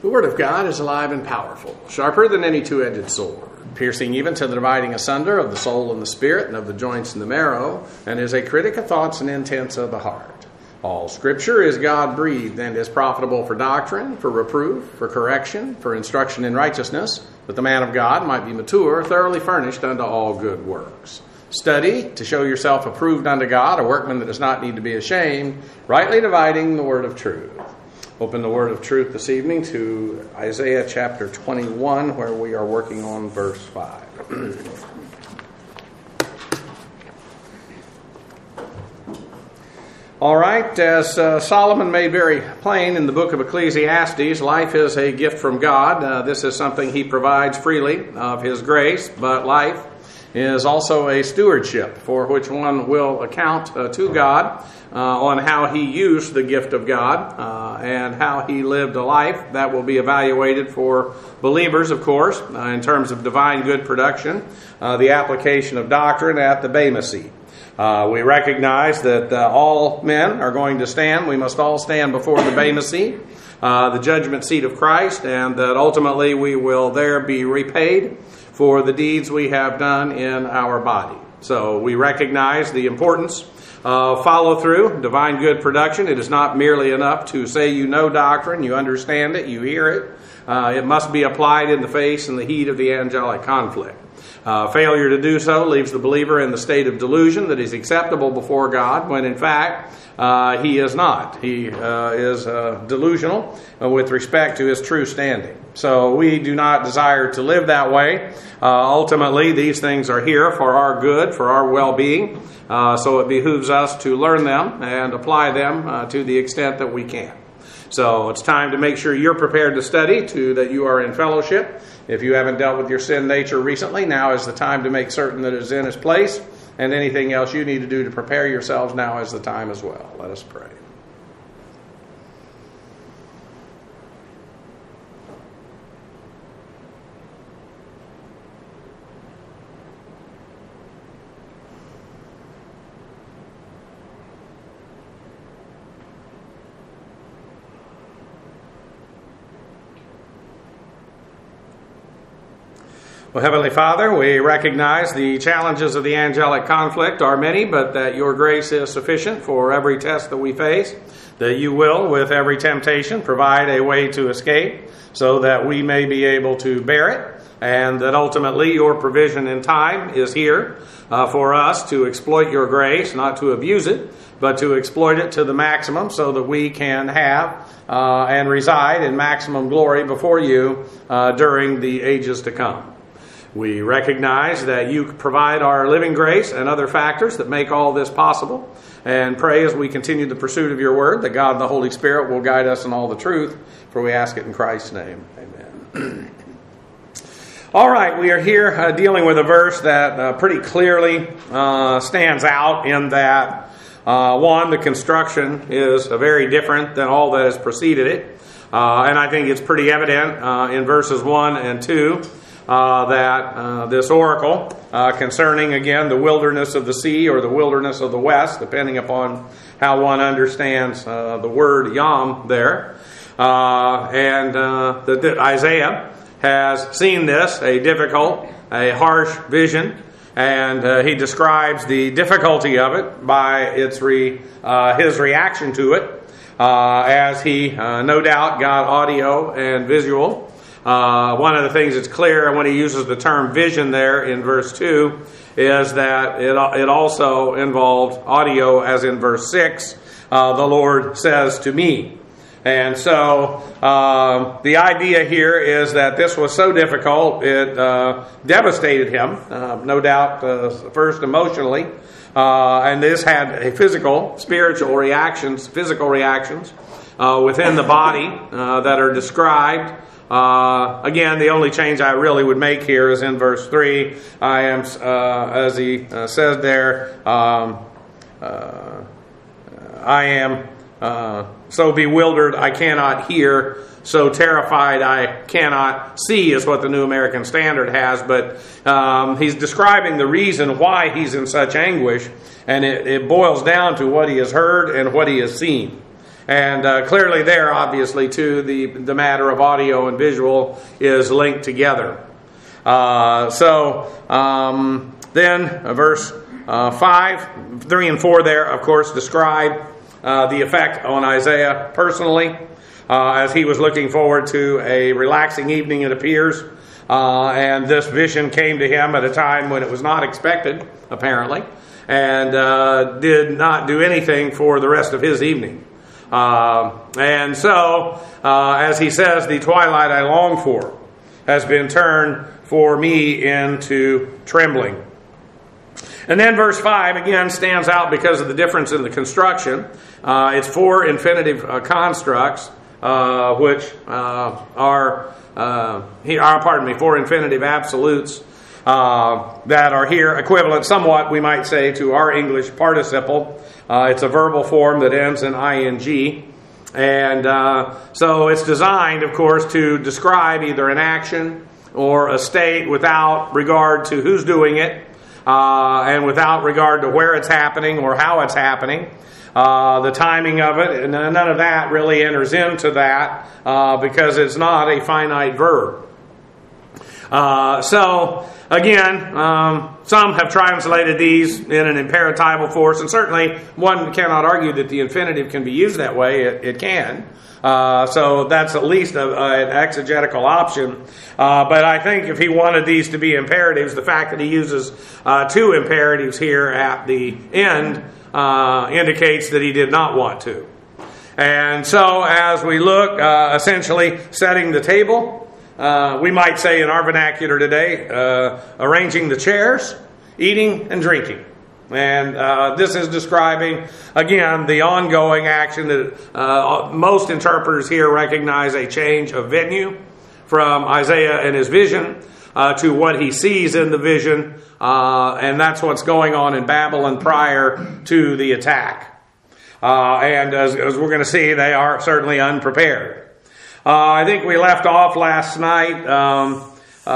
The Word of God is alive and powerful, sharper than any two-edged sword, piercing even to the dividing asunder of the soul and the spirit and of the joints and the marrow, and is a critic of thoughts and intents of the heart. All Scripture is God-breathed and is profitable for doctrine, for reproof, for correction, for instruction in righteousness, that the man of God might be mature, thoroughly furnished unto all good works. Study to show yourself approved unto God, a workman that does not need to be ashamed, rightly dividing the word of truth. Open the word of truth this evening to Isaiah chapter 21, where we are working on verse 5. All right, as Solomon made very plain in the book of Ecclesiastes, life is a gift from God. This is something he provides freely of his grace, but life is also a stewardship for which one will account to God on how he used the gift of God and how he lived a life that will be evaluated for believers, of course, in terms of divine good production, the application of doctrine at the Bema seat. We recognize that all men are going to stand. We must all stand before the Bema seat, the judgment seat of Christ, and that ultimately we will there be repaid for the deeds we have done in our body. So we recognize the importance of follow-through, divine good production. It is not merely enough to say you know doctrine, you understand it, you hear it. It must be applied in the face and the heat of the angelic conflict. Failure to do so leaves the believer in the state of delusion that he's acceptable before God, when in fact he is not. He is delusional with respect to his true standing. So we do not desire to live that way. Ultimately, these things are here for our good, for our well-being. So it behooves us to learn them and apply them to the extent that we can. So it's time to make sure you're prepared to study, that you are in fellowship. If you haven't dealt with your sin nature recently, now is the time to make certain that it is in its place. And anything else you need to do to prepare yourselves, now is the time as well. Let us pray. Well, Heavenly Father, we recognize the challenges of the angelic conflict are many, but that your grace is sufficient for every test that we face, that you will, with every temptation, provide a way to escape so that we may be able to bear it, and that ultimately your provision in time is here for us to exploit your grace, not to abuse it, but to exploit it to the maximum so that we can have and reside in maximum glory before you during the ages to come. We recognize that you provide our living grace and other factors that make all this possible, and pray as we continue the pursuit of your word that God and the Holy Spirit will guide us in all the truth, for we ask it in Christ's name. Amen. All right, we are here dealing with a verse that pretty clearly stands out in that, one, the construction is very different than all that has preceded it, and I think it's pretty evident in verses 1 and 2. That this oracle concerning, again, the wilderness of the sea or the wilderness of the west, depending upon how one understands the word yam there. That Isaiah has seen this, a difficult, a harsh vision, and he describes the difficulty of it by his reaction to it, as he no doubt got audio and visual. One of the things that's clear when he uses the term vision there in verse 2 is that it also involved audio, as in verse 6, the Lord says to me. And so the idea here is that this was so difficult, it devastated him, no doubt, first emotionally, and this had a physical reactions within the body that are described. Again, the only change I really would make here is in verse 3. I am, as he says there, I am so bewildered I cannot hear, so terrified I cannot see, is what the New American Standard has. But he's describing the reason why he's in such anguish, and it boils down to what he has heard and what he has seen. And clearly there, obviously, too, the matter of audio and visual is linked together. Then verse 5, 3 and 4 there, of course, describe the effect on Isaiah personally, as he was looking forward to a relaxing evening, it appears. And this vision came to him at a time when it was not expected, apparently, and did not do anything for the rest of his evening. And so, as he says, the twilight I long for has been turned for me into trembling. And then verse 5 again stands out because of the difference in the construction. It's four infinitive constructs, which are four infinitive absolutes that are here, equivalent somewhat, we might say, to our English participle. It's a verbal form that ends in ing. And so it's designed, of course, to describe either an action or a state without regard to who's doing it, and without regard to where it's happening or how it's happening, the timing of it, and none of that really enters into that because it's not a finite verb. So, again, some have translated these in an imperatival force, and certainly one cannot argue that the infinitive can be used that way. It can. So that's at least an exegetical option. But I think if he wanted these to be imperatives, the fact that he uses two imperatives here at the end indicates that he did not want to. And so as we look, essentially setting the table, we might say in our vernacular today, arranging the chairs, eating and drinking. And this is describing, again, the ongoing action that most interpreters here recognize a change of venue from Isaiah and his vision to what he sees in the vision. And that's what's going on in Babylon prior to the attack. And as we're going to see, they are certainly unprepared. I think we left off last night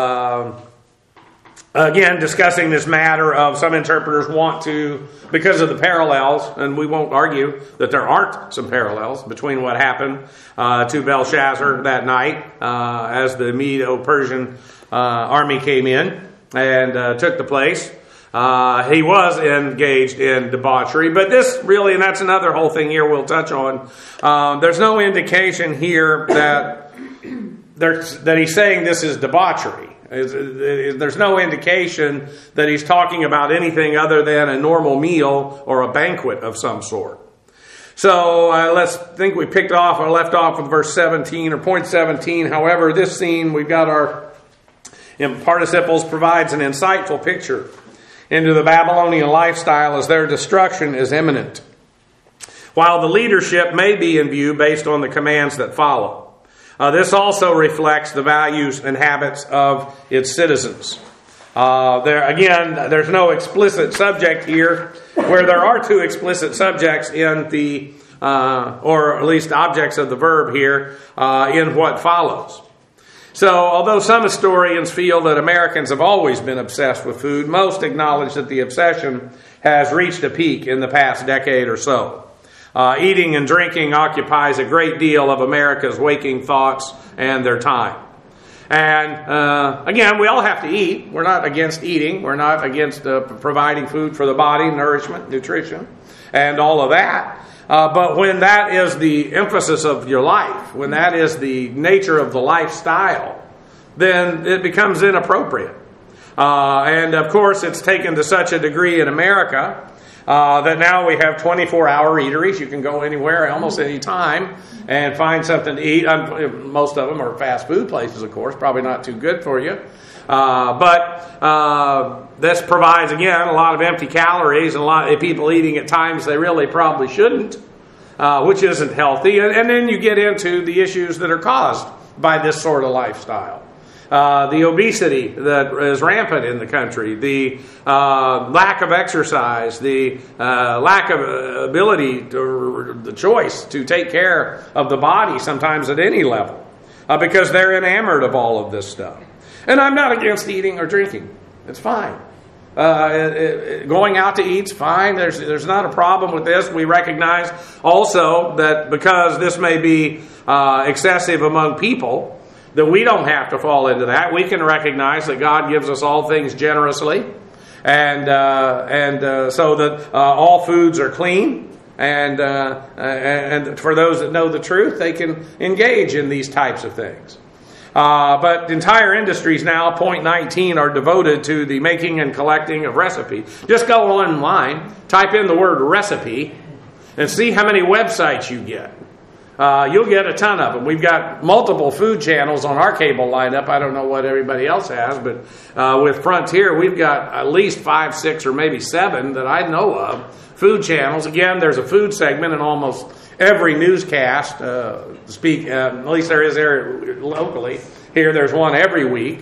again, discussing this matter of some interpreters want to, because of the parallels, and we won't argue that there aren't some parallels between what happened to Belshazzar that night as the Medo-Persian army came in and took the place. He was engaged in debauchery, but this really, and that's another whole thing here we'll touch on, there's no indication here that he's saying this is debauchery. There's no indication that he's talking about anything other than a normal meal or a banquet of some sort. So let's think we left off with verse 17 or point 17. However, this scene, we've got our participles, provides an insightful picture into the Babylonian lifestyle as their destruction is imminent, while the leadership may be in view based on the commands that follow. This also reflects the values and habits of its citizens. There's no explicit subject here, where there are two explicit subjects in the, or at least objects of the verb here, in what follows. So, although some historians feel that Americans have always been obsessed with food, most acknowledge that the obsession has reached a peak in the past decade or so. Eating and drinking occupies a great deal of America's waking thoughts and their time. And again, we all have to eat. We're not against eating. We're not against providing food for the body, nourishment, nutrition, and all of that. But when that is the emphasis of your life, when that is the nature of the lifestyle, then it becomes inappropriate. And of course, it's taken to such a degree in America that now we have 24-hour eateries. You can go anywhere, almost any time, and find something to eat. Most of them are fast food places, of course, probably not too good for you. But this provides, again, a lot of empty calories and a lot of people eating at times they really probably shouldn't, which isn't healthy. And then you get into the issues that are caused by this sort of lifestyle. The obesity that is rampant in the country, the lack of exercise, the lack of ability or the choice to take care of the body sometimes at any level, because they're enamored of all of this stuff. And I'm not against eating or drinking. It's fine. Going out to eat's fine. There's not a problem with this. We recognize also that because this may be excessive among people, that we don't have to fall into that. We can recognize that God gives us all things generously, and so that all foods are clean. And for those that know the truth, they can engage in these types of things. But entire industries now, point 19, are devoted to the making and collecting of recipes. Just go online, type in the word recipe, and see how many websites you get. You'll get a ton of them. We've got multiple food channels on our cable lineup. I don't know what everybody else has, but with Frontier, we've got at least 5, 6, or maybe 7 that I know of. Food channels. Again, there's a food segment in almost every newscast. At least there is there locally. Here, there's one every week.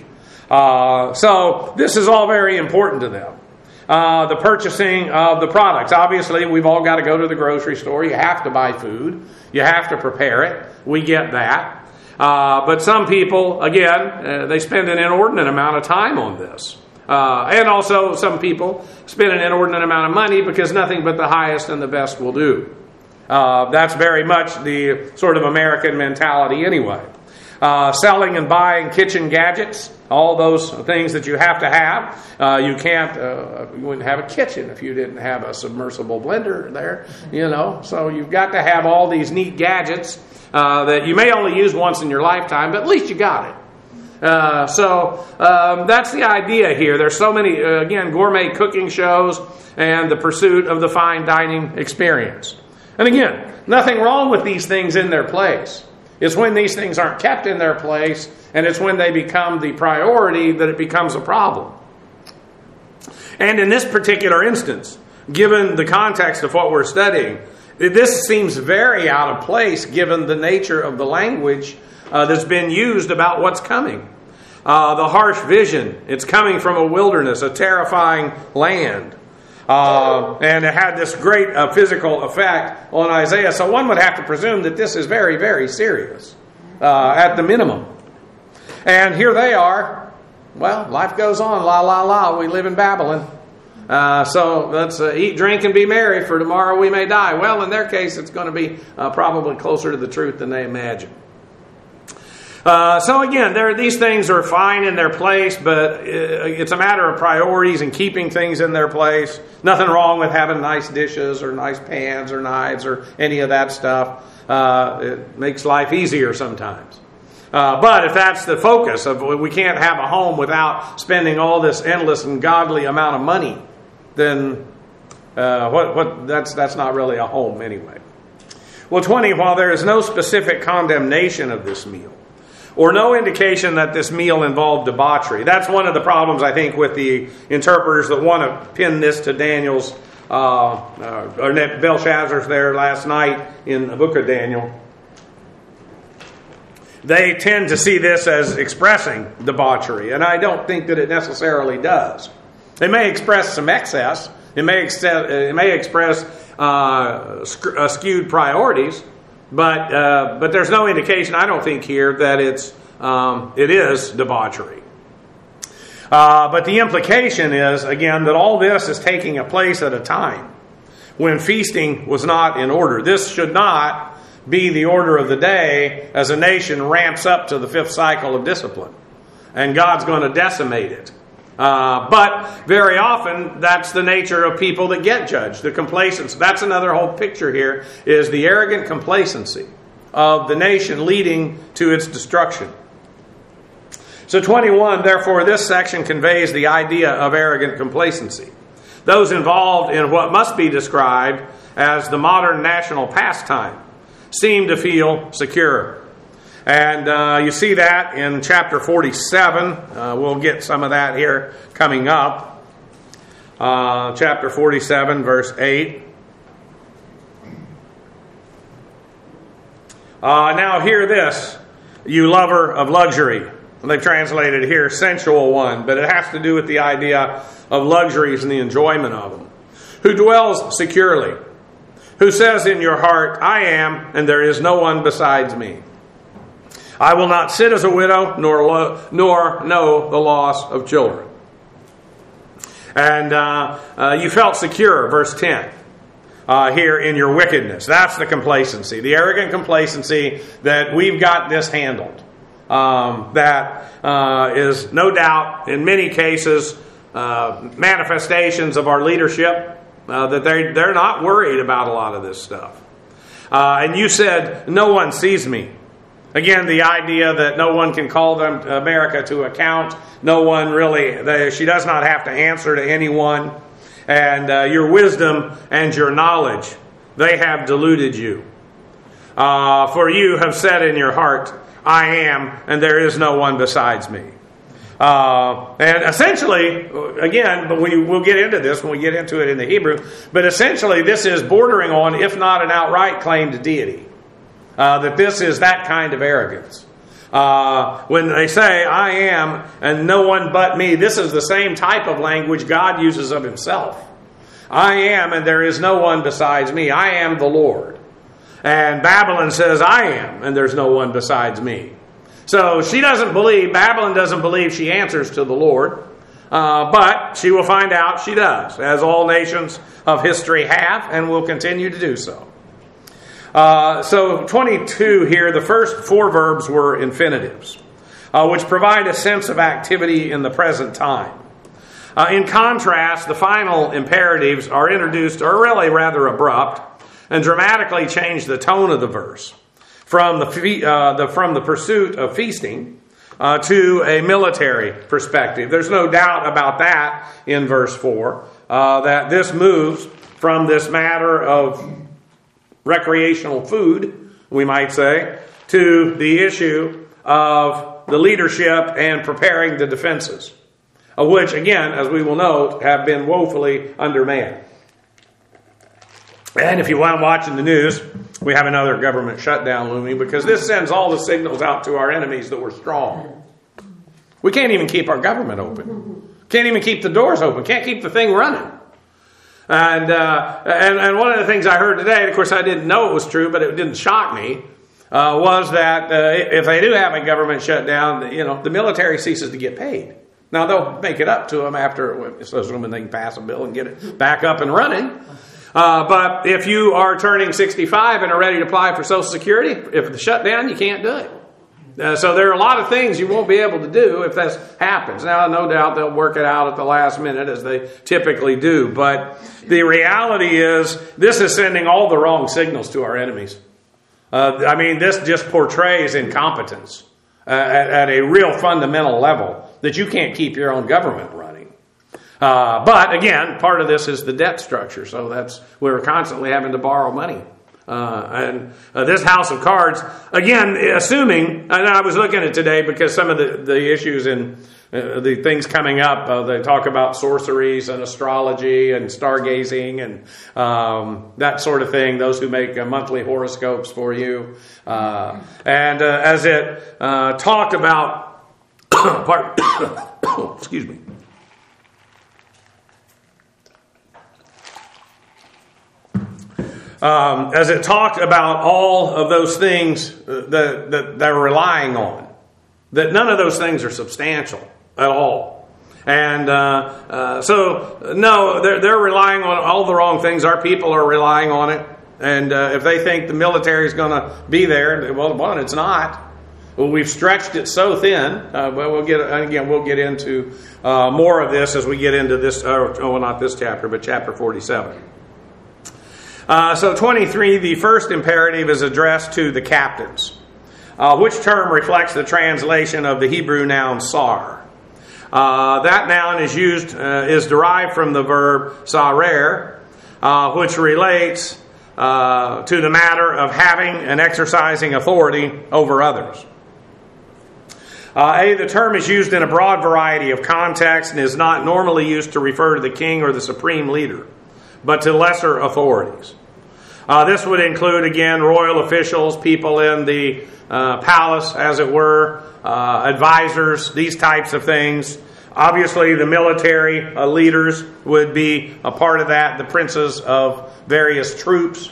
So this is all very important to them. The purchasing of the products. Obviously, we've all got to go to the grocery store. You have to buy food. You have to prepare it. We get that. But some people, again, they spend an inordinate amount of time on this. And also some people spend an inordinate amount of money because nothing but the highest and the best will do. That's very much the sort of American mentality anyway. Selling and buying kitchen gadgets, all those things that you have to have. You wouldn't have a kitchen if you didn't have a submersible blender there, So you've got to have all these neat gadgets that you may only use once in your lifetime, but at least you got it. So that's the idea here. There's so many, again, gourmet cooking shows and the pursuit of the fine dining experience. And again, nothing wrong with these things in their place. It's when these things aren't kept in their place, and it's when they become the priority that it becomes a problem. And in this particular instance, given the context of what we're studying, this seems very out of place given the nature of the language that's been used about what's coming. The harsh vision, it's coming from a wilderness, a terrifying land. And it had this great physical effect on Isaiah. So one would have to presume that this is very, very serious at the minimum. And here they are. Well, life goes on. La, la, la. We live in Babylon. So let's eat, drink, and be merry, for tomorrow we may die. Well, in their case, it's going to be probably closer to the truth than they imagine. So again, these things are fine in their place, but it's a matter of priorities and keeping things in their place. Nothing wrong with having nice dishes or nice pans or knives or any of that stuff. It makes life easier sometimes. But if that's the focus of we can't have a home without spending all this endless and godly amount of money, then that's not really a home anyway. Well, 20, while there is no specific condemnation of this meal, or no indication that this meal involved debauchery. That's one of the problems, I think, with the interpreters that want to pin this to Daniel's, or Belshazzar's there last night in the book of Daniel. They tend to see this as expressing debauchery, and I don't think that it necessarily does. It may express some excess. It may express skewed priorities. But there's no indication, I don't think, here that it is debauchery. But the implication is, again, that all this is taking a place at a time when feasting was not in order. This should not be the order of the day as a nation ramps up to the 5th cycle of discipline. And God's going to decimate it. But very often, that's the nature of people that get judged. The complacency. That's another whole picture here, is the arrogant complacency of the nation leading to its destruction. So 21, therefore, this section conveys the idea of arrogant complacency. Those involved in what must be described as the modern national pastime seem to feel secure. And you see that in chapter 47. We'll get some of that here coming up. Chapter 47, verse 8. Now hear this, you lover of luxury. They've translated here, sensual one, but it has to do with the idea of luxuries and the enjoyment of them. Who dwells securely, who says in your heart, I am, and there is no one besides me. I will not sit as a widow, nor know the loss of children. And you felt secure, verse 10. Here in your wickedness. That's the complacency, the arrogant complacency that we've got this handled. That is no doubt, in many cases, manifestations of our leadership, that they're not worried about a lot of this stuff. And you said, no one sees me. Again, the idea that no one can call America to account. No one really, she does not have to answer to anyone. And your wisdom and your knowledge, they have deluded you. For you have said in your heart, I am, and there is no one besides me. And essentially, again, but we'll get into this when we get into it in the Hebrew, but essentially this is bordering on, if not an outright claim to deity. That this is that kind of arrogance. When they say, I am, and no one but me, this is the same type of language God uses of himself. I am, and there is no one besides me. I am the Lord. And Babylon says, I am, and there's no one besides me. So she doesn't believe, Babylon doesn't believe she answers to the Lord. But she will find out she does, as all nations of history have, and will continue to do so. So 22 here, the first four verbs were infinitives, which provide a sense of activity in the present time. In contrast, the final imperatives are introduced, are really rather abrupt, and dramatically change the tone of the verse from the pursuit of feasting to a military perspective. There's no doubt about that in verse 4, that this moves from this matter of recreational food, we might say, to the issue of the leadership and preparing the defenses, of which, again, as we will note, have been woefully undermanned. And if you want watching the news, we have another government shutdown looming, because this sends all the signals out to our enemies that we're strong. We can't even keep our government open. Can't even keep the doors open. Can't keep the thing running. And one of the things I heard today, and of course I didn't know it was true, but it didn't shock me, was that if they do have a government shutdown, the military ceases to get paid. Now they'll make it up to them after, assuming they can pass a bill and get it back up and running. But if you are turning 65 and are ready to apply for Social Security, if the shutdown, you can't do it. So there are a lot of things you won't be able to do if that happens. Now, no doubt they'll work it out at the last minute, as they typically do. But the reality is, this is sending all the wrong signals to our enemies. This just portrays incompetence at a real fundamental level, that you can't keep your own government running. But again, part of this is the debt structure. So we're constantly having to borrow money. And this house of cards, again, assuming, and I was looking at it today because some of the issues in the things coming up, they talk about sorceries and astrology and stargazing and that sort of thing, those who make monthly horoscopes for you. And as it talked about, excuse me. As it talked about all of those things that they're relying on, that none of those things are substantial at all. And so, no, they're relying on all the wrong things. Our people are relying on it. And if they think the military is going to be there, well, one, it's not. Well, we've stretched it so thin. We'll get into more of this as we get into this, not this chapter, but chapter 47. So 23, the first imperative is addressed to the captains, which term reflects the translation of the Hebrew noun sar. That noun is derived from the verb sarer, which relates to the matter of having and exercising authority over others. The term is used in a broad variety of contexts and is not normally used to refer to the king or the supreme leader, but to lesser authorities. This would include, again, royal officials, people in the palace, as it were, advisors, these types of things. Obviously, the military leaders would be a part of that, the princes of various troops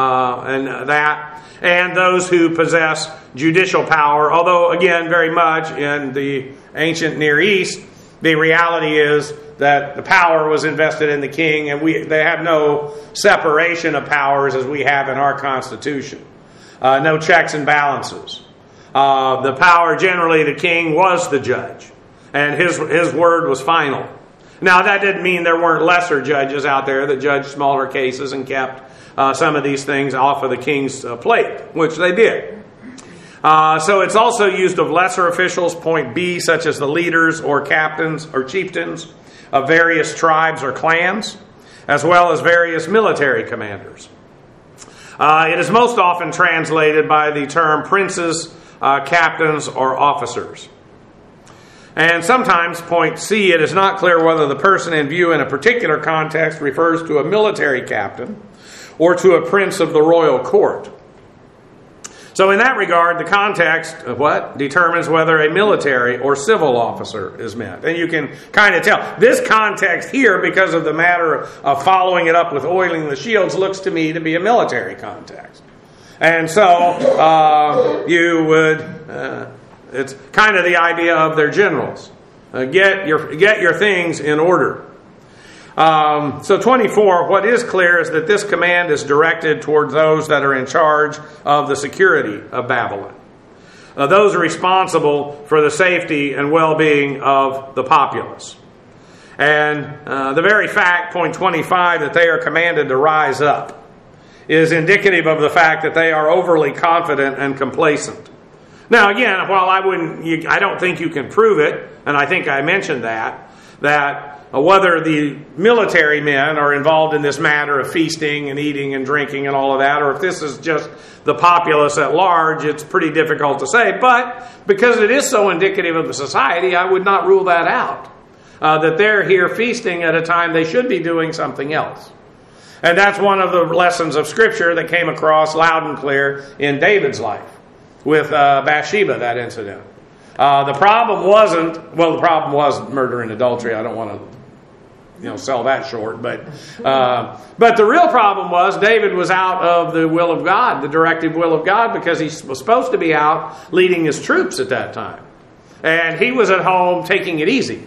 and those who possess judicial power. Although, again, very much in the ancient Near East, the reality is that the power was invested in the king, and they have no separation of powers as we have in our Constitution. No checks and balances. The power, generally, the king was the judge, and his word was final. Now, that didn't mean there weren't lesser judges out there that judged smaller cases and kept some of these things off of the king's plate, which they did. So it's also used of lesser officials, point B, such as the leaders or captains or chieftains of various tribes or clans, as well as various military commanders. It is most often translated by the term princes, captains, or officers. And sometimes, point C, it is not clear whether the person in view in a particular context refers to a military captain or to a prince of the royal court. So in that regard, the context of determines whether a military or civil officer is meant. And you can kind of tell. This context here, because of the matter of following it up with oiling the shields, looks to me to be a military context. And so you would, it's kind of the idea of their generals. Get your things in order. So 24, what is clear is that this command is directed toward those that are in charge of the security of Babylon. Those are responsible for the safety and well-being of the populace. And the very fact, point 25, that they are commanded to rise up is indicative of the fact that they are overly confident and complacent. Now again, while I don't think you can prove it, and I think I mentioned that whether the military men are involved in this matter of feasting and eating and drinking and all of that, or if this is just the populace at large, it's pretty difficult to say. But because it is so indicative of the society, I would not rule that out. That they're here feasting at a time they should be doing something else. And that's one of the lessons of Scripture that came across loud and clear in David's life with Bathsheba, that incident. The problem was murder and adultery. I don't want to sell that short. But the real problem was David was out of the will of God, the directive will of God, because he was supposed to be out leading his troops at that time. And he was at home taking it easy.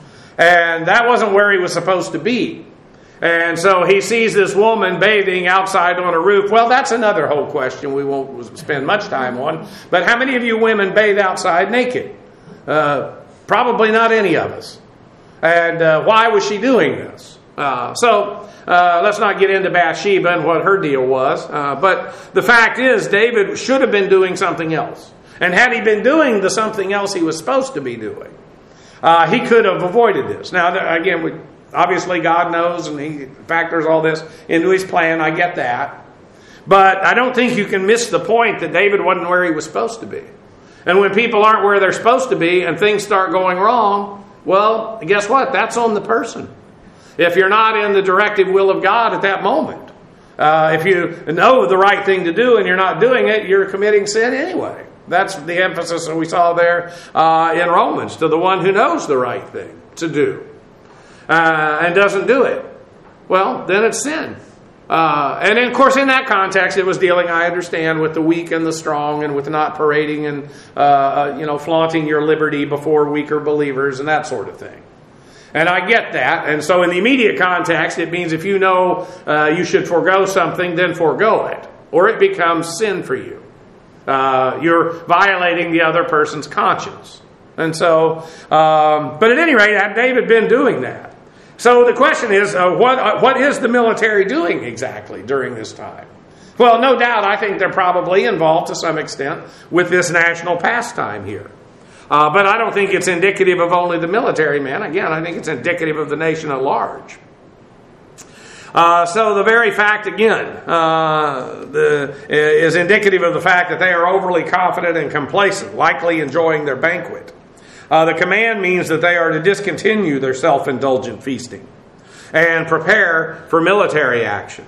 And that wasn't where he was supposed to be. And so he sees this woman bathing outside on a roof. Well, that's another whole question we won't spend much time on. But how many of you women bathe outside naked? Probably not any of us. And why was she doing this? So let's not get into Bathsheba and what her deal was. But the fact is, David should have been doing something else. And had he been doing the something else he was supposed to be doing, he could have avoided this. Now, again, obviously God knows and he factors all this into his plan. I get that. But I don't think you can miss the point that David wasn't where he was supposed to be. And when people aren't where they're supposed to be and things start going wrong, well, guess what? That's on the person. If you're not in the directive will of God at that moment, if you know the right thing to do and you're not doing it, you're committing sin anyway. That's the emphasis that we saw there in Romans, to the one who knows the right thing to do and doesn't do it. Well, then it's sin. And then, of course, in that context, it was dealing, I understand, with the weak and the strong and with not parading and, flaunting your liberty before weaker believers and that sort of thing. And I get that. And so in the immediate context, it means if you know you should forego something, then forego it. Or it becomes sin for you. You're violating the other person's conscience. And so, but at any rate, had David been doing that? So the question is, what is the military doing exactly during this time? Well, no doubt, I think they're probably involved to some extent with this national pastime here. But I don't think it's indicative of only the military men. Again, I think it's indicative of the nation at large. So the very fact, again, is indicative of the fact that they are overly confident and complacent, likely enjoying their banquet. The command means that they are to discontinue their self-indulgent feasting and prepare for military action.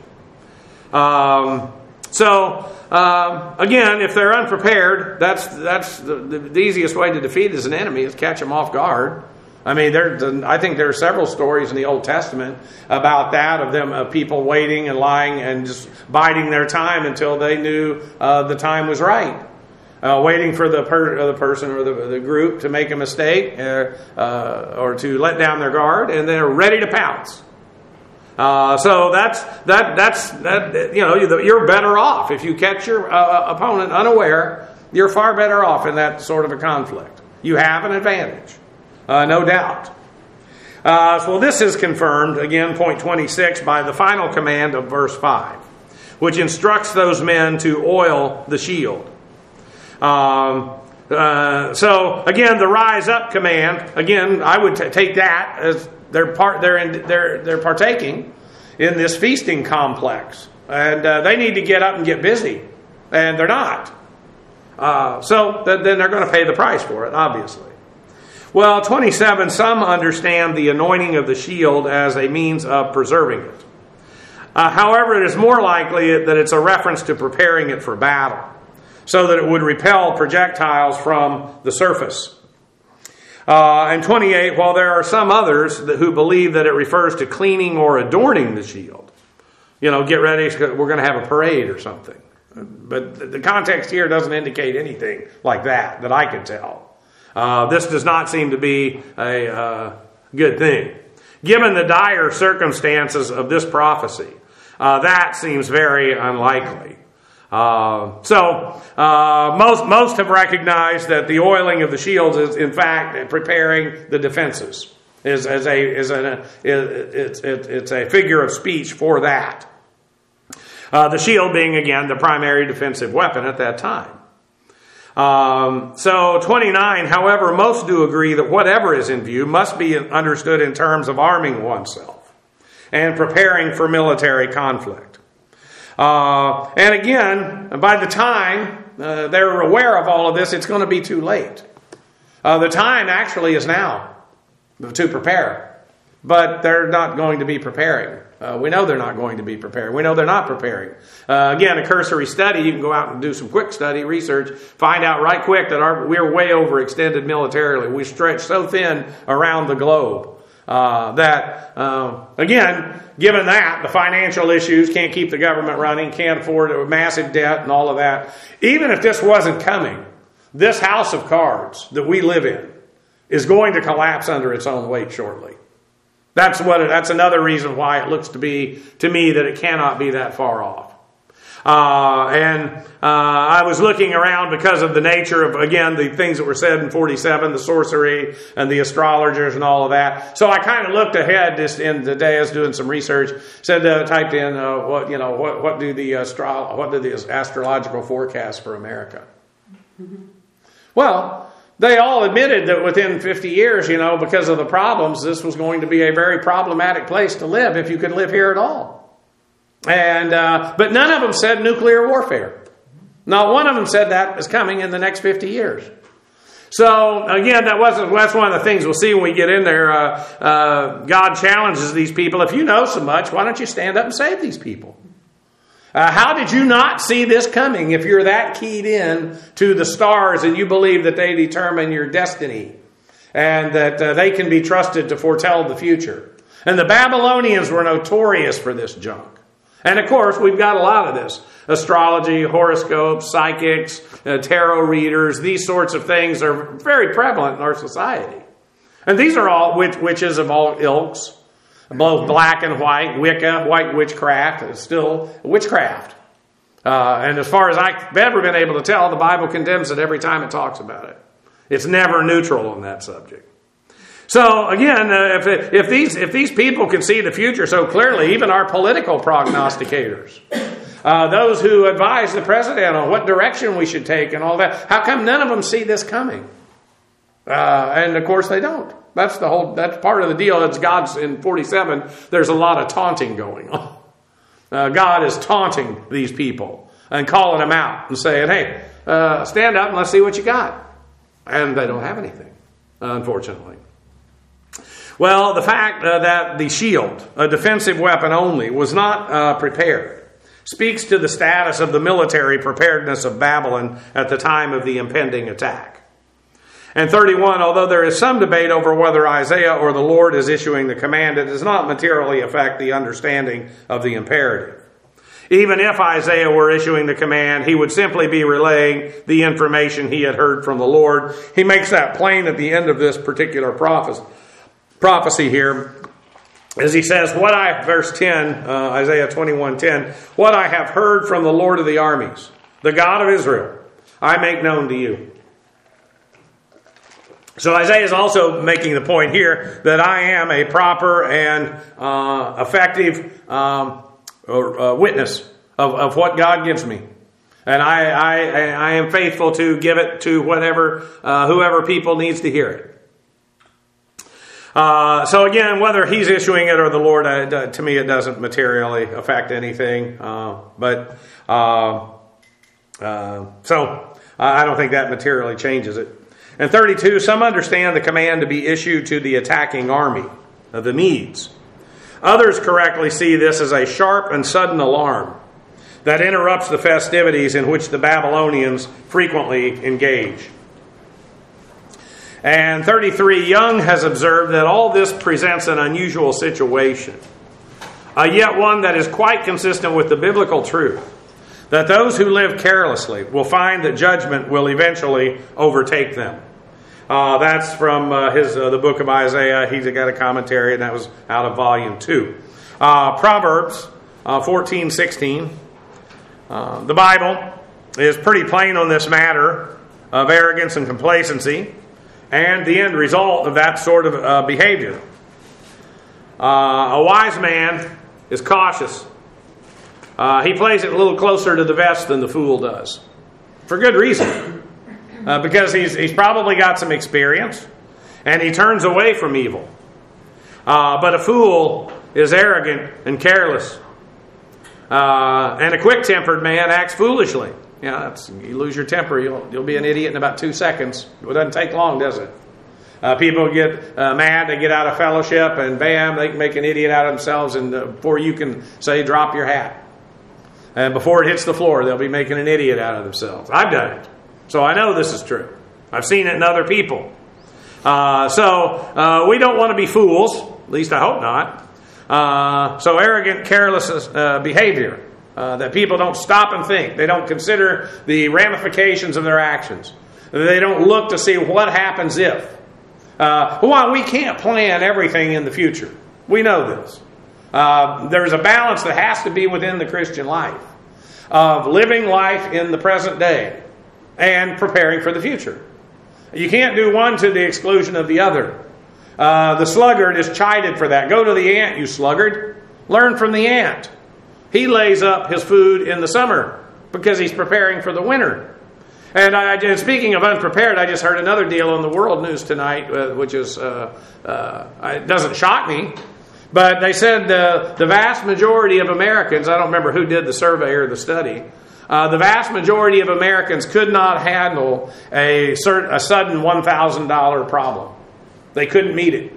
Again, if they're unprepared, that's the easiest way to defeat as an enemy is catch them off guard. I mean, I think there are several stories in the Old Testament about that, of people waiting and lying and just biding their time until they knew the time was right. waiting for the person or the group to make a mistake or to let down their guard, and they're ready to pounce. So that's you're better off if you catch your opponent unaware. You're far better off in that sort of a conflict. You have an advantage, no doubt. So this is confirmed, again, point 26, by the final command of verse 5, which instructs those men to oil the shield. So again, the rise up command, again, I would take that as they're partaking in this feasting complex. And they need to get up and get busy. And they're not. So then they're going to pay the price for it, obviously. Well, 27, some understand the anointing of the shield as a means of preserving it. However, it is more likely that it's a reference to preparing it for battle, so that it would repel projectiles from the surface. And 28, while there are some others who believe that it refers to cleaning or adorning the shield. Get ready, we're going to have a parade or something. But the context here doesn't indicate anything like that I can tell. This does not seem to be a good thing. Given the dire circumstances of this prophecy, that seems very unlikely. Most have recognized that the oiling of the shields is, in fact, preparing the defenses. It's a figure of speech for that. The shield being, again, the primary defensive weapon at that time. So 29, however, most do agree that whatever is in view must be understood in terms of arming oneself and preparing for military conflict. And again, by the time they're aware of all of this, it's going to be too late. The time actually is now to prepare. But they're not going to be preparing. We know they're not going to be preparing. We know they're not preparing. Again, a cursory study, you can go out and do some quick study, research, find out right quick that we're way overextended militarily. We stretch so thin around the globe again, given that, the financial issues, can't keep the government running, can't afford a massive debt and all of that. Even if this wasn't coming, this house of cards that we live in is going to collapse under its own weight shortly. That's another reason why it looks to me that it cannot be that far off. I was looking around because of the nature of, again, the things that were said in 47, the sorcery and the astrologers and all of that. So I kind of looked ahead just in the day. I was doing some research. Typed in what do the astrological forecasts for America? Mm-hmm. Well, they all admitted that within 50 years, because of the problems, this was going to be a very problematic place to live if you could live here at all. But none of them said nuclear warfare. Not one of them said that is coming in the next 50 years. So again, that's one of the things we'll see when we get in there. God challenges these people. If you know so much, why don't you stand up and save these people? How did you not see this coming if you're that keyed in to the stars and you believe that they determine your destiny and that they can be trusted to foretell the future? And the Babylonians were notorious for this junk. And of course, we've got a lot of this. Astrology, horoscopes, psychics, tarot readers, these sorts of things are very prevalent in our society. And these are all witches of all ilks. Both black and white, Wicca, white witchcraft, is still witchcraft. And as far as I've ever been able to tell, the Bible condemns it every time it talks about it. It's never neutral on that subject. So again, if these people can see the future so clearly, even our political prognosticators, those who advise the president on what direction we should take and all that, how come none of them see this coming? And of course they don't. That's part of the deal. It's God's in 47. There's a lot of taunting going on. God is taunting these people and calling them out and saying, hey, stand up and let's see what you got. And they don't have anything, unfortunately. Well, the fact that the shield, a defensive weapon only, was not prepared speaks to the status of the military preparedness of Babylon at the time of the impending attack. And 31, although there is some debate over whether Isaiah or the Lord is issuing the command, it does not materially affect the understanding of the imperative. Even if Isaiah were issuing the command, he would simply be relaying the information he had heard from the Lord. He makes that plain at the end of this particular prophecy here, as he says, verse 10, Isaiah 21:10, what I have heard from the Lord of the armies, the God of Israel, I make known to you. So Isaiah is also making the point here that I am a proper and effective witness of what God gives me. And I am faithful to give it to whoever people needs to hear it. So again, whether he's issuing it or the Lord, to me it doesn't materially affect anything. So I don't think that materially changes it. And 32, some understand the command to be issued to the attacking army of the Medes. Others correctly see this as a sharp and sudden alarm that interrupts the festivities in which the Babylonians frequently engage. And 33, Young has observed that all this presents an unusual situation, yet one that is quite consistent with the biblical truth, that those who live carelessly will find that judgment will eventually overtake them. That's from the book of Isaiah. He's got a commentary, and that was out of volume 2. Proverbs 14:16. The Bible is pretty plain on this matter of arrogance and complacency, and the end result of that sort of behavior. A wise man is cautious. He plays it a little closer to the vest than the fool does. For good reason. Because he's probably got some experience, and he turns away from evil. But a fool is arrogant and careless. And a quick-tempered man acts foolishly. You lose your temper, you'll be an idiot in about 2 seconds. It doesn't take long, does it? People get mad, they get out of fellowship, and bam, they can make an idiot out of themselves, and before you can say, drop your hat. And before it hits the floor, they'll be making an idiot out of themselves. I've done it. So I know this is true. I've seen it in other people. So we don't want to be fools. At least I hope not. So arrogant, careless behavior. That people don't stop and think. They don't consider the ramifications of their actions. They don't look to see what happens if. We can't plan everything in the future. We know this. There's a balance that has to be within the Christian life of living life in the present day and preparing for the future. You can't do one to the exclusion of the other. The sluggard is chided for that. Go to the ant, you sluggard. Learn from the ant. He lays up his food in the summer because he's preparing for the winter. And speaking of unprepared, I just heard another deal on the world news tonight, which is it doesn't shock me. But they said the vast majority of Americans, I don't remember who did the survey or the study, the vast majority of Americans could not handle a sudden $1,000 problem. They couldn't meet it.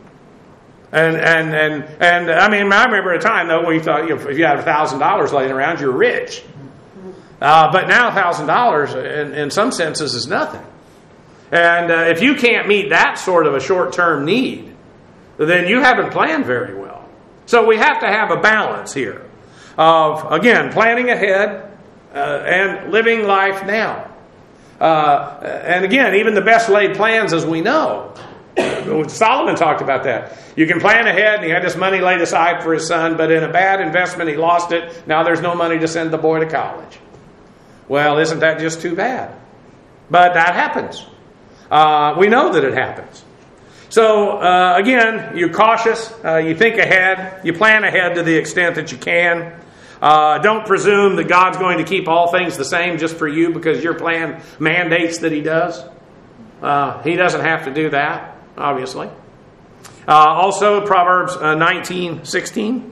And I mean, I remember a time though when you thought if you had $1,000 laying around, you're rich. But now $1,000 in some senses is nothing. And if you can't meet that sort of a short-term need, then you haven't planned very well. So we have to have a balance here of, again, planning ahead and living life now. And again, even the best laid plans, as we know, Solomon talked about that. You can plan ahead, and he had this money laid aside for his son, but in a bad investment, he lost it. Now there's no money to send the boy to college. Well, isn't that just too bad? But that happens. We know that it happens. So, again, you're cautious. You think ahead. You plan ahead to the extent that you can. Don't presume that God's going to keep all things the same just for you because your plan mandates that He does. He doesn't have to do that, obviously. Also, Proverbs 19:16.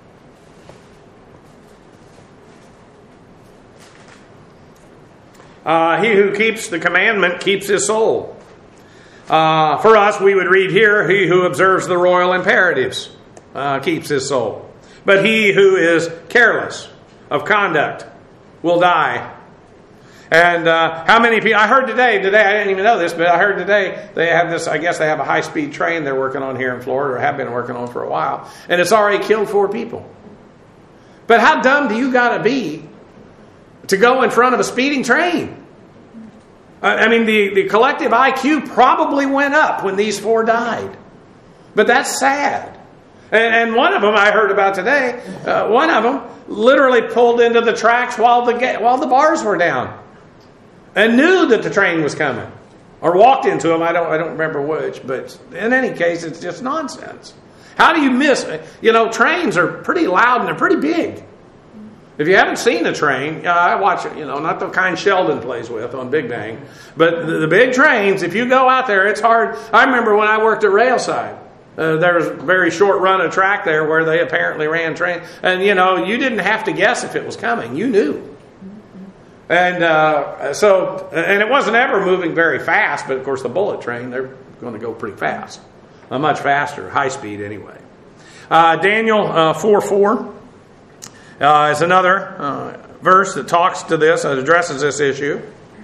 He who keeps the commandment keeps his soul. For us, we would read here, he who observes the royal imperatives keeps his soul. But he who is careless of conduct will die. And how many people, I heard today, I didn't even know this, but I heard today they have this, I guess they have a high-speed train they're working on here in Florida, or have been working on for a while, and it's already killed 4 people. But how dumb do you got to be to go in front of a speeding train? I mean, the collective IQ probably went up when these 4 died. But that's sad. And one of them I heard about today, one of them literally pulled into the tracks while the bars were down and knew that the train was coming. Or walked into them, I don't remember which. But in any case, it's just nonsense. How do you miss? Trains are pretty loud and they're pretty big. If you haven't seen a train, I watch it, not the kind Sheldon plays with on Big Bang, but the big trains, if you go out there, it's hard. I remember when I worked at Railside, there was a very short run of track there where they apparently ran trains. And, you didn't have to guess if it was coming. You knew. And and it wasn't ever moving very fast, but of course the bullet train, they're going to go pretty fast. Much faster, high speed anyway. Daniel 4:4 is another verse that talks to this, that addresses this issue.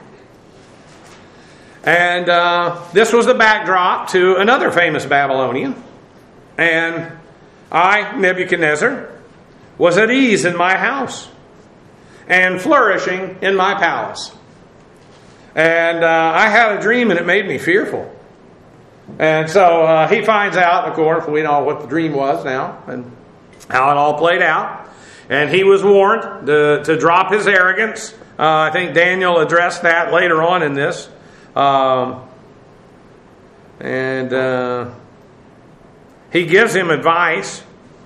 And this was the backdrop to another famous Babylonian. And I, Nebuchadnezzar, was at ease in my house and flourishing in my palace. And I had a dream and it made me fearful. And so he finds out, of course, we know what the dream was now and how it all played out. And he was warned to drop his arrogance. I think Daniel addressed that later on in this. He gives him advice.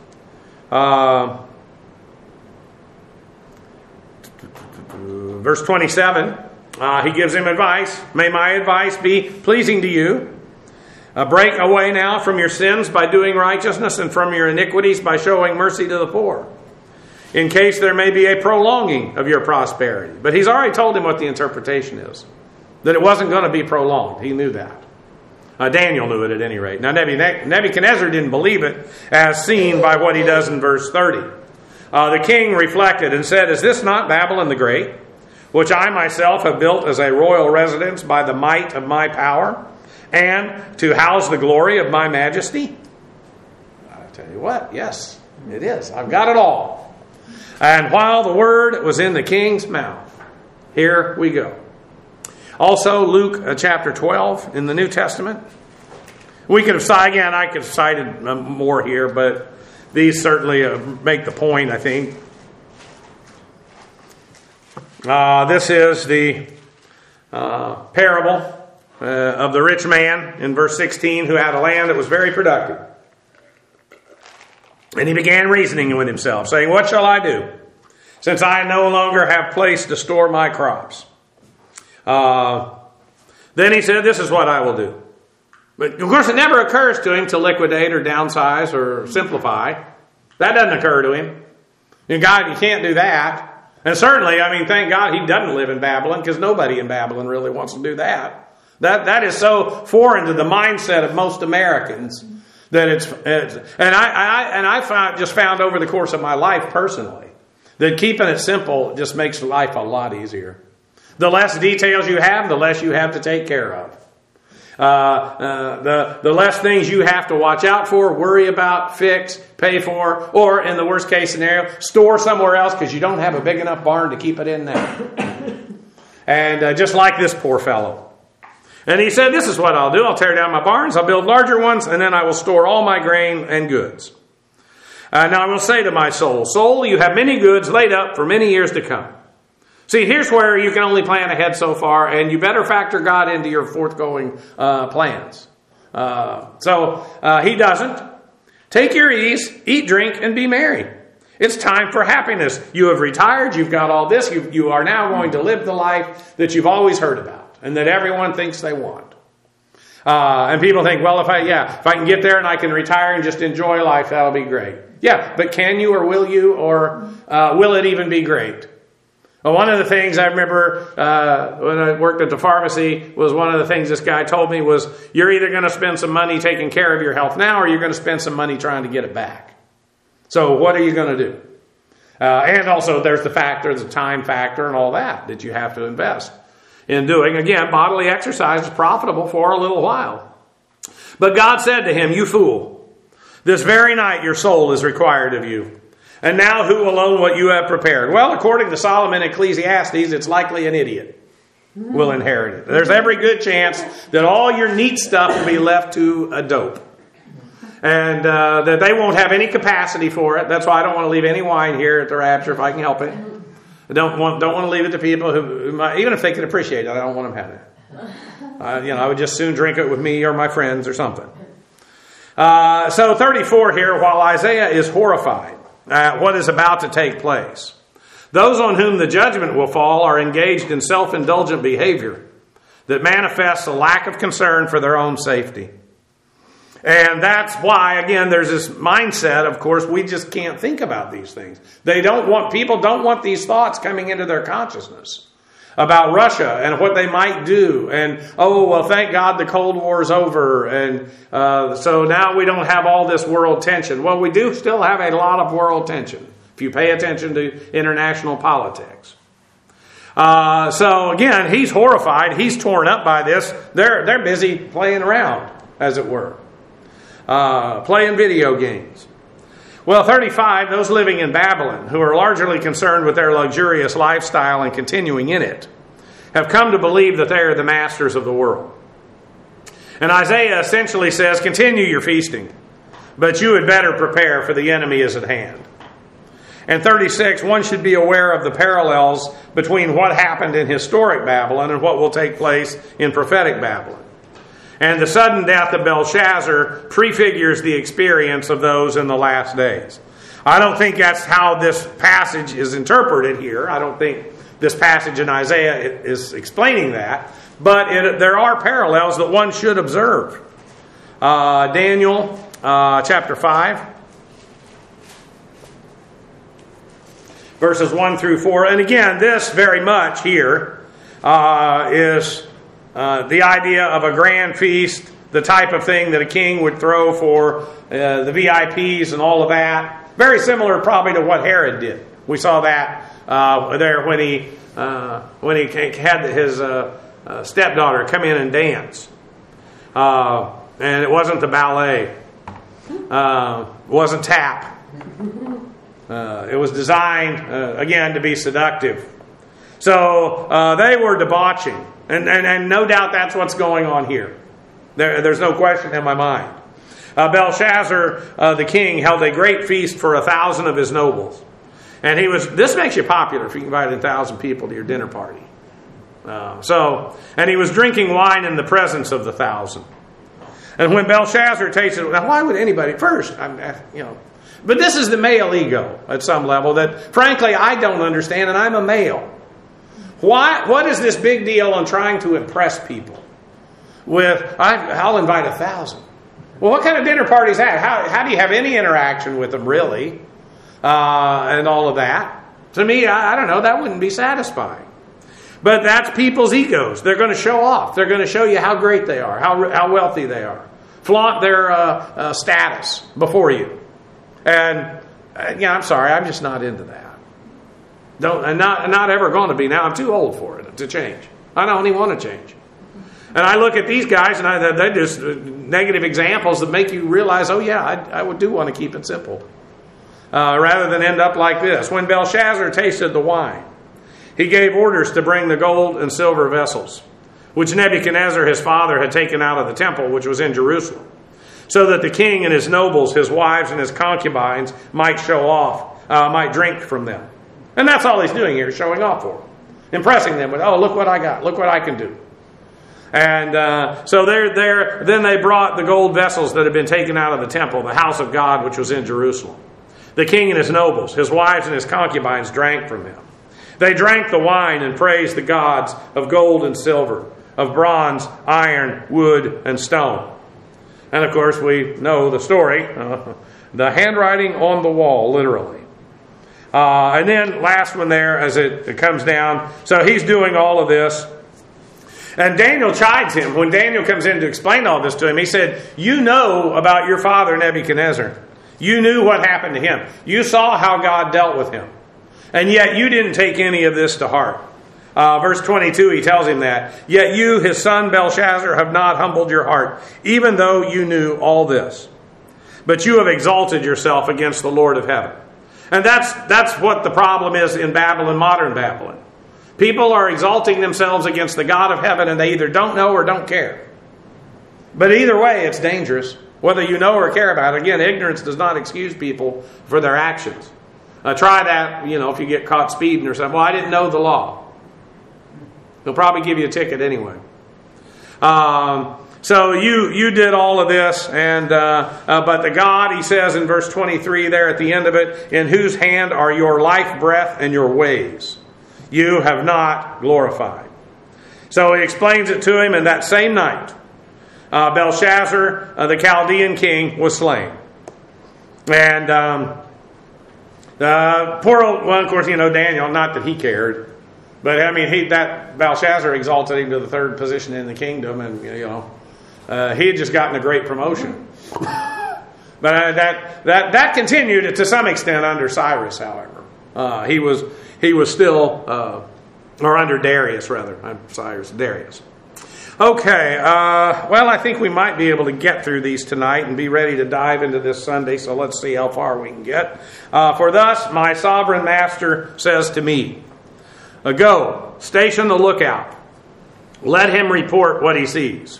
Verse 27, he gives him advice. May my advice be pleasing to you. Break away now from your sins by doing righteousness and from your iniquities by showing mercy to the poor, in case there may be a prolonging of your prosperity. But he's already told him what the interpretation is, that it wasn't going to be prolonged. He knew that. Daniel knew it at any rate. Now Nebuchadnezzar didn't believe it, as seen by what he does in verse 30. The king reflected and said, is this not Babylon the Great, which I myself have built as a royal residence by the might of my power, and to house the glory of my majesty? I tell you what, yes, it is. I've got it all. And while the word was in the king's mouth, here we go. Also, Luke chapter 12 in the New Testament. We could have cited, again, I could have cited more here, but these certainly make the point, I think. This is the parable of the rich man in verse 16 who had a land that was very productive. And he began reasoning with himself, saying, what shall I do, since I no longer have place to store my crops? Then he said, this is what I will do. But of course it never occurs to him to liquidate or downsize or simplify. That doesn't occur to him. God, you can't do that. And certainly, thank God he doesn't live in Babylon, because nobody in Babylon really wants to do that. That is so foreign to the mindset of most Americans that it's and I just found over the course of my life personally that keeping it simple just makes life a lot easier. The less details you have, the less you have to take care of. The less things you have to watch out for, worry about, fix, pay for, or in the worst case scenario, store somewhere else because you don't have a big enough barn to keep it in there. And just like this poor fellow. And he said, this is what I'll do. I'll tear down my barns, I'll build larger ones, and then I will store all my grain and goods. Now I will say to my soul, soul, you have many goods laid up for many years to come. See, here's where you can only plan ahead so far, and you better factor God into your forthgoing plans. So he doesn't. Take your ease, eat, drink, and be merry. It's time for happiness. You have retired, you've got all this, you are now going to live the life that you've always heard about and that everyone thinks they want. And people think, well, if I can get there and I can retire and just enjoy life, that'll be great. Yeah, but can you or will you, or will it even be great? Well, one of the things I remember when I worked at the pharmacy was one of the things this guy told me was, you're either going to spend some money taking care of your health now, or you're going to spend some money trying to get it back. So what are you going to do? And also there's the time factor and all that you have to invest in doing. Again, bodily exercise is profitable for a little while. But God said to him, you fool, this very night your soul is required of you. And now who will own what you have prepared? Well, according to Solomon Ecclesiastes, it's likely an idiot will inherit it. There's every good chance that all your neat stuff will be left to a dope. And that they won't have any capacity for it. That's why I don't want to leave any wine here at the rapture if I can help it. I don't want to leave it to people who might, even if they can appreciate it, I don't want them having it. I would just soon drink it with me or my friends or something. So 34 here, while Isaiah is horrified at what is about to take place, those on whom the judgment will fall are engaged in self-indulgent behavior that manifests a lack of concern for their own safety. And that's why, again, there's this mindset, of course, we just can't think about these things. People don't want these thoughts coming into their consciousness about Russia and what they might do. And, thank God the Cold War is over. And so now we don't have all this world tension. Well, we do still have a lot of world tension, if you pay attention to international politics. So again, he's horrified. He's torn up by this. They're busy playing around, as it were. Playing video games. Well, 35, those living in Babylon, who are largely concerned with their luxurious lifestyle and continuing in it, have come to believe that they are the masters of the world. And Isaiah essentially says, continue your feasting, but you had better prepare, for the enemy is at hand. And 36, one should be aware of the parallels between what happened in historic Babylon and what will take place in prophetic Babylon. And the sudden death of Belshazzar prefigures the experience of those in the last days. I don't think that's how this passage is interpreted here. I don't think this passage in Isaiah is explaining that. But there are parallels that one should observe. Daniel chapter 5. Verses 1 through 4. And again, this very much here is the idea of a grand feast, the type of thing that a king would throw for the VIPs and all of that. Very similar probably to what Herod did. We saw that there when he had his stepdaughter come in and dance. And it wasn't the ballet. It wasn't tap. It was designed, again, to be seductive. So they were debauching. And no doubt that's what's going on here. There's no question in my mind. Belshazzar, the king, held a great feast for 1,000 of his nobles. And this makes you popular if you invite 1,000 people to your dinner party. And he was drinking wine in the presence of the 1,000. And when Belshazzar tasted, now why would anybody, but this is the male ego at some level that, frankly, I don't understand, and I'm a male. What is this big deal on trying to impress people? I'll invite 1,000. Well, what kind of dinner party is that? How do you have any interaction with them, really? And all of that. To me, I don't know, that wouldn't be satisfying. But that's people's egos. They're going to show off. They're going to show you how great they are, how wealthy they are. Flaunt their status before you. And, I'm sorry, I'm just not into that. I'm not ever going to be. Now I'm too old for it to change. I don't even want to change. And I look at these guys and they're just negative examples that make you realize, I would want to keep it simple. Rather than end up like this. When Belshazzar tasted the wine, he gave orders to bring the gold and silver vessels, which Nebuchadnezzar his father had taken out of the temple, which was in Jerusalem, so that the king and his nobles, his wives and his concubines might might drink from them. And that's all he's doing here, showing off for them. Impressing them with, look what I got. Look what I can do. And so then they brought the gold vessels that had been taken out of the temple, the house of God, which was in Jerusalem. The king and his nobles, his wives and his concubines drank from them. They drank the wine and praised the gods of gold and silver, of bronze, iron, wood, and stone. And of course, we know the story. The handwriting on the wall, literally. And then last one there as it comes down. So he's doing all of this. And Daniel chides him. When Daniel comes in to explain all this to him, he said, you know about your father Nebuchadnezzar. You knew what happened to him. You saw how God dealt with him. And yet you didn't take any of this to heart. Verse 22, he tells him that. Yet you, his son Belshazzar, have not humbled your heart, even though you knew all this. But you have exalted yourself against the Lord of heaven. And that's what the problem is in Babylon, modern Babylon. People are exalting themselves against the God of heaven, and they either don't know or don't care. But either way, it's dangerous, whether you know or care about it. Again, ignorance does not excuse people for their actions. Try that, if you get caught speeding or something. Well, I didn't know the law. They'll probably give you a ticket anyway. So you did all of this, and but the God, he says in verse 23 there at the end of it, in whose hand are your life breath and your ways, you have not glorified. So he explains it to him, and that same night, Belshazzar, the Chaldean king, was slain. And poor old, well, of course, Daniel, not that he cared, but that Belshazzar exalted him to the third position in the kingdom, and he had just gotten a great promotion. But that continued to some extent under Cyrus, however. He was still, or under Darius, rather. Darius. Okay, well, I think we might be able to get through these tonight and be ready to dive into this Sunday, so let's see how far we can get. For thus my sovereign master says to me, go, station the lookout. Let him report what he sees.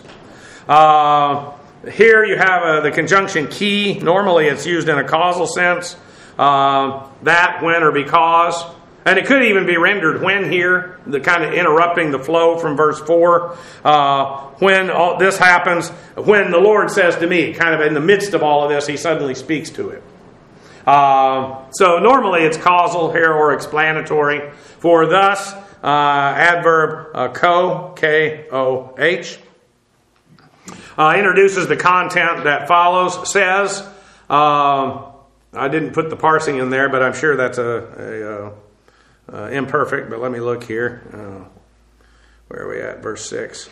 Here you have the conjunction key. Normally it's used in a causal sense. That, when, or because. And it could even be rendered when here, the kind of interrupting the flow from verse 4. When all this happens, when the Lord says to me, kind of in the midst of all of this, he suddenly speaks to it. So normally it's causal here or explanatory. For thus, adverb K-O-H, introduces the content that follows, says, I didn't put the parsing in there, but I'm sure that's imperfect, but let me look here. Where are we at? Verse 6.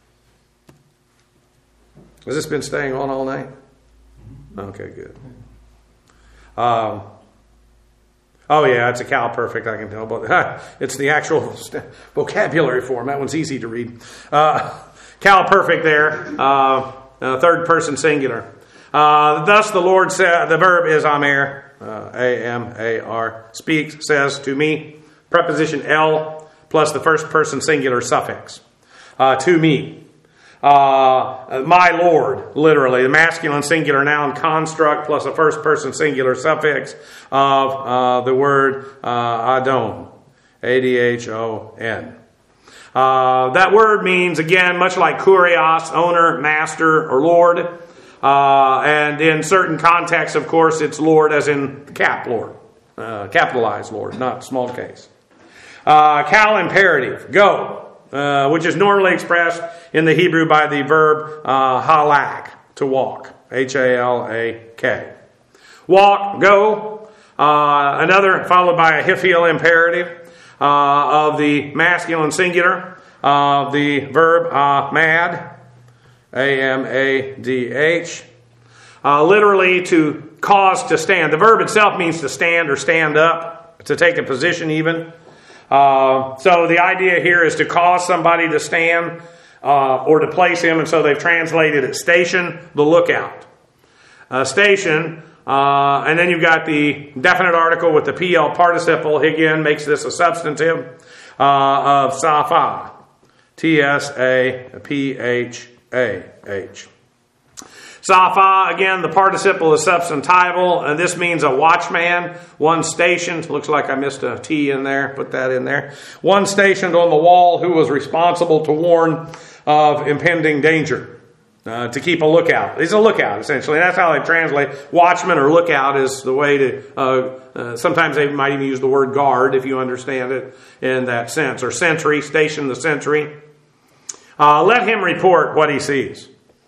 Has this been staying on all night? Okay, good. Oh yeah, it's a Cal Perfect, I can tell, but it's the actual vocabulary form. That one's easy to read. Cal Perfect there, third person singular. Thus the Lord said, the verb is Amar, A-M-A-R, speaks, says to me, preposition L plus the first person singular suffix, to me. My Lord, literally, the masculine singular noun construct plus a first person singular suffix of the word Adon, A-D-H-O-N. That word means, again, much like kurios, owner, master, or Lord. And in certain contexts, of course, it's Lord as in Lord. Capitalized Lord, not small case. Cal imperative, go. Which is normally expressed in the Hebrew by the verb halak, to walk, H-A-L-A-K. Walk, go. Another followed by a hiphil imperative of the masculine singular, the verb mad, A-M-A-D-H. Literally to cause to stand. The verb itself means to stand or stand up, to take a position even. So the idea here is to cause somebody to stand or to place him, and so they've translated it station, the lookout. Station, and then you've got the definite article with the PL participle, again, makes this a substantive of Saphah, T-S-A-P-H-A-H. Saphah, again, the participle is substantival, and this means a watchman, one stationed. Looks like I missed a T in there. Put that in there. One stationed on the wall who was responsible to warn of impending danger, to keep a lookout. He's a lookout, essentially. That's how they translate. Watchman or lookout is the way to, sometimes they might even use the word guard, if you understand it in that sense. Or sentry, station the sentry. Let him report what he sees.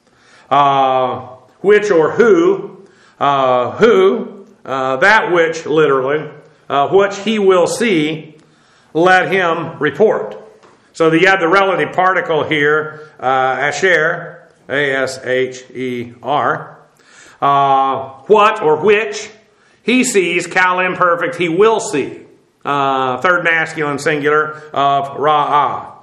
Which or who, that which, literally, which he will see, let him report. So you have the relative particle here, asher, A-S-H-E-R, what or which he sees, cal imperfect, he will see. Third masculine singular of ra'ah,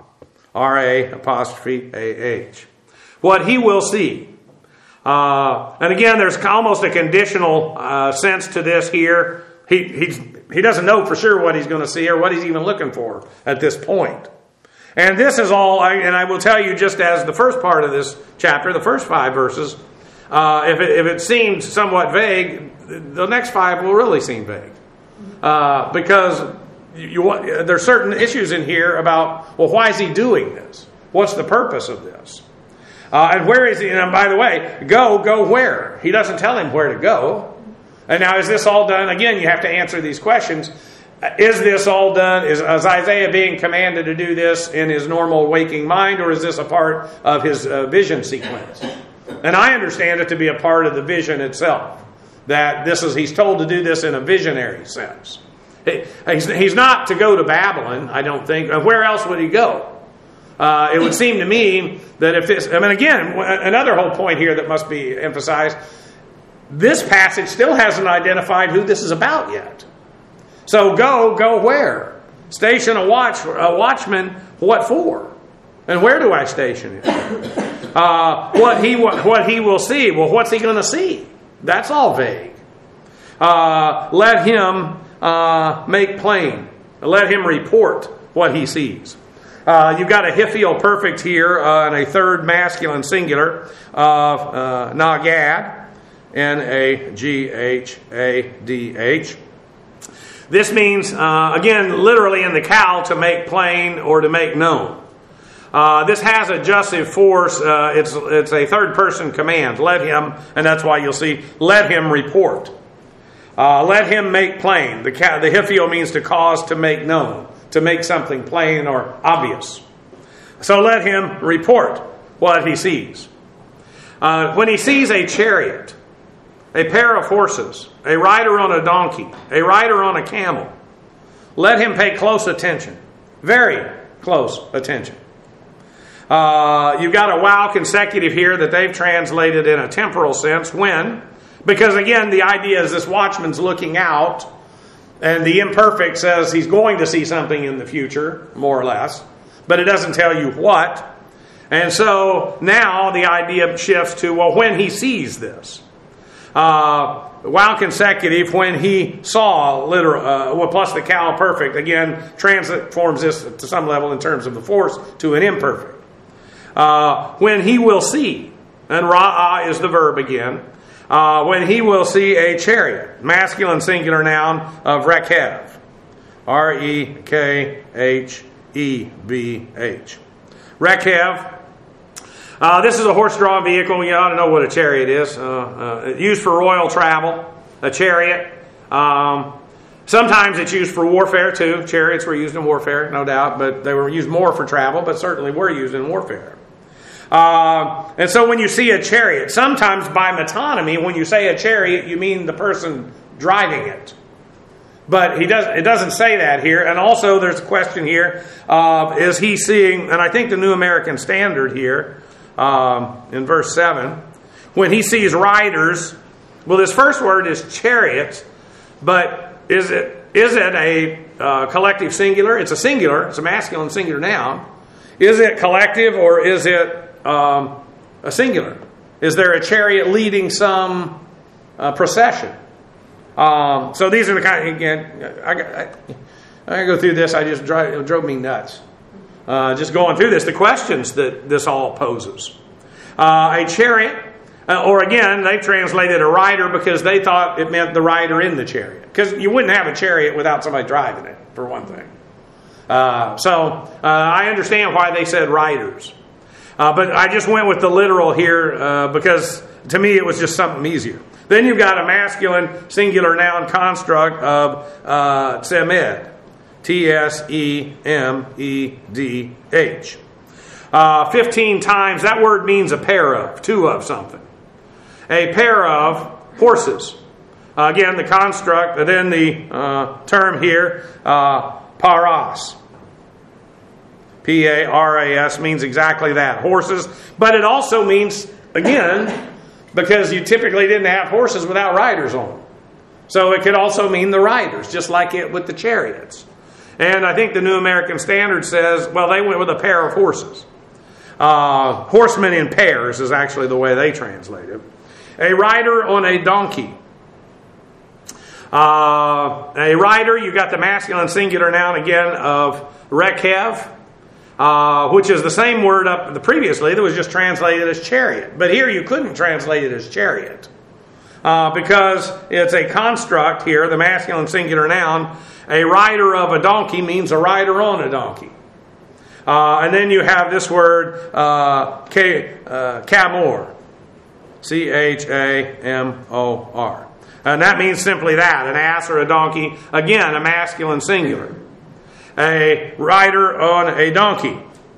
R-A'-A-H. What he will see. And again, there's almost a conditional sense to this here. he doesn't know for sure what he's going to see or what he's even looking for at this point. And this is all, and I will tell you, just as the first part of this chapter, the first 5 verses, if it seemed somewhat vague, the next 5 will really seem vague. Because there's certain issues in here about, well, why is he doing this? What's the purpose of this? And where is he? And by the way, go where? He doesn't tell him where to go. And now, is this all done? Again, you have to answer these questions. Is this all done? Is Isaiah being commanded to do this in his normal waking mind, or is this a part of his vision sequence? And I understand it to be a part of the vision itself. That he's told to do this in a visionary sense. He's not to go to Babylon, I don't think. Where else would he go? It would seem to me that if this... again, another whole point here that must be emphasized. This passage still hasn't identified who this is about yet. So go where? Station a watchman, what for? And where do I station him? What he will see. Well, what's he going to see? That's all vague. Let him make plain. Let him report what he sees. You've got a Hiphial perfect here and a third masculine singular of Nagad, Naghadh. This means, again, literally in the Cal, to make plain or to make known. This has adjussive force. It's a third person command. Let him, and that's why you'll see, let him report. Let him make plain. The Hiphial means to cause to make known, to make something plain or obvious. So let him report what he sees. When he sees a chariot, a pair of horses, a rider on a donkey, a rider on a camel, let him pay close attention. Very close attention. You've got a wow consecutive here that they've translated in a temporal sense. When? Because again, the idea is this watchman's looking out, and the imperfect says he's going to see something in the future, more or less, but it doesn't tell you what. And so now the idea shifts to, well, when he sees this. Wow consecutive, when he saw, literal, plus the Cal perfect, again, transforms this to some level in terms of the force to an imperfect. When he will see, and ra'ah is the verb again, when he will see a chariot, masculine singular noun of Rekhev, Rekhebh. Rekhev. This is a horse-drawn vehicle. You ought to know what a chariot is. Used for royal travel, a chariot. Sometimes it's used for warfare too. Chariots were used in warfare, no doubt, but they were used more for travel, but certainly were used in warfare. And so when you see a chariot, sometimes by metonymy, when you say a chariot, you mean the person driving it. But it doesn't say that here. And also there's a question here of, is he seeing, and I think the New American Standard here, in verse 7, when he sees riders, well, this first word is chariots, but is it a collective singular? It's a singular. It's a masculine singular noun. Is it collective or is it a singular? Is there a chariot leading some procession? So these are the kind. Again, I go through this. It drove me nuts. Just going through this, the questions that this all poses. A chariot, or again, they translated a rider because they thought it meant the rider in the chariot. Because you wouldn't have a chariot without somebody driving it, for one thing. So I understand why they said riders. But I just went with the literal here because to me it was just something easier. Then you've got a masculine singular noun construct of tsemed. Tsemedh. 15 times, that word means a pair of, two of something. A pair of horses. Again, the construct, then the term here, paras. P-A-R-A-S means exactly that, horses. But it also means, again, because you typically didn't have horses without riders on them. So it could also mean the riders, just like it with the chariots. And I think the New American Standard says, well, they went with a pair of horses. Horsemen in pairs is actually the way they translate it. A rider on a donkey. A rider, you got the masculine singular noun again of Rekev, which is the same word up previously that was just translated as chariot. But here you couldn't translate it as chariot because it's a construct here, the masculine singular noun. A rider of a donkey means a rider on a donkey. And then you have this word, chamor, chamor. And that means simply that, an ass or a donkey, again, a masculine singular. A rider on a donkey.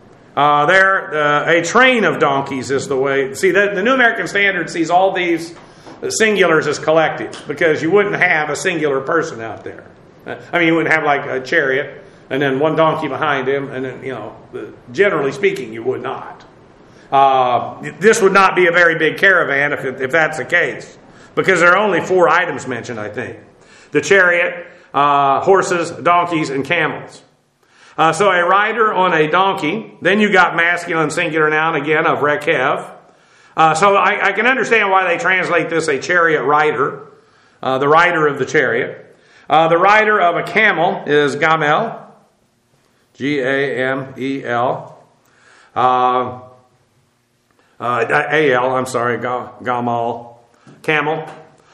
A train of donkeys is the way. See, the New American Standard sees all these singulars as collectives because you wouldn't have a singular person out there. I mean, you wouldn't have like a chariot and then one donkey behind him, and then, generally speaking, you would not. This would not be a very big caravan if that's the case, because there are only 4 items mentioned, I think. The chariot, horses, donkeys, and camels. So a rider on a donkey. Then you got masculine singular noun again of Rekev. So I can understand why they translate this a chariot rider, the rider of the chariot. The rider of a camel is Gamel, Gamel. A-L, I'm sorry, Gamal, camel.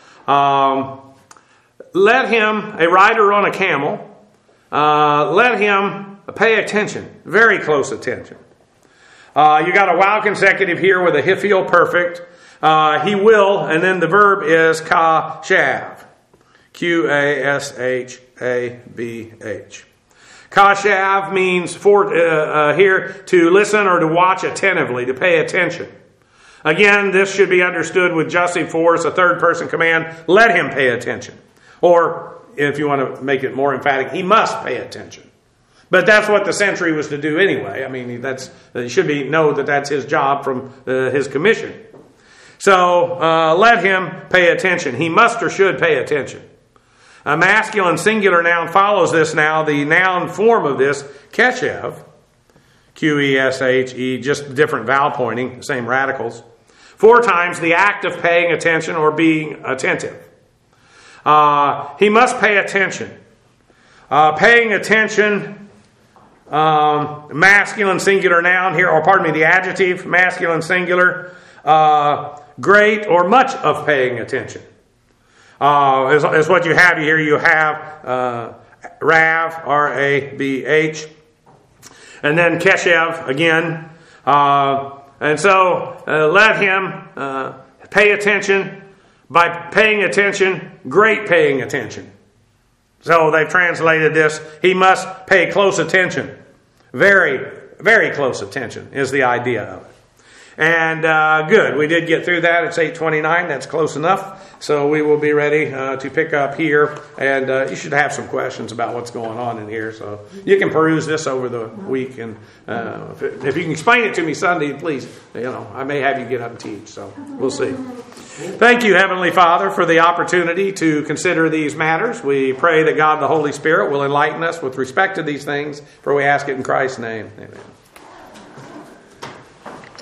Let him, a rider on a camel, let him pay attention, very close attention. You got a wow consecutive here with a hiphil perfect. He will, and then the verb is kashav, Qashabh. Kashav means here to listen or to watch attentively, to pay attention. Again, this should be understood with jussive force, a third person command. Let him pay attention. Or, if you want to make it more emphatic, he must pay attention. But that's what the sentry was to do anyway. I mean, he should know that that's his job from his commission. So, let him pay attention. He must or should pay attention. A masculine singular noun follows this now. The noun form of this, keshev, Q-E-S-H-E, just different vowel pointing, same radicals. 4 times the act of paying attention or being attentive. He must pay attention. Paying attention, masculine singular noun here, or pardon me, the adjective, masculine singular, great or much of paying attention. Is what you have here. You have Rav, R-A-B-H, and then Keshev again. And so let him pay attention. By paying attention, great paying attention. So they've translated this, he must pay close attention. Very, very close attention is the idea of it. And good, we did get through that. It's 8:29. That's close enough. So we will be ready to pick up here. And you should have some questions about what's going on in here. So you can peruse this over the week. And if you can explain it to me Sunday, please, I may have you get up and teach. So we'll see. Thank you, Heavenly Father, for the opportunity to consider these matters. We pray that God the Holy Spirit will enlighten us with respect to these things, for we ask it in Christ's name. Amen.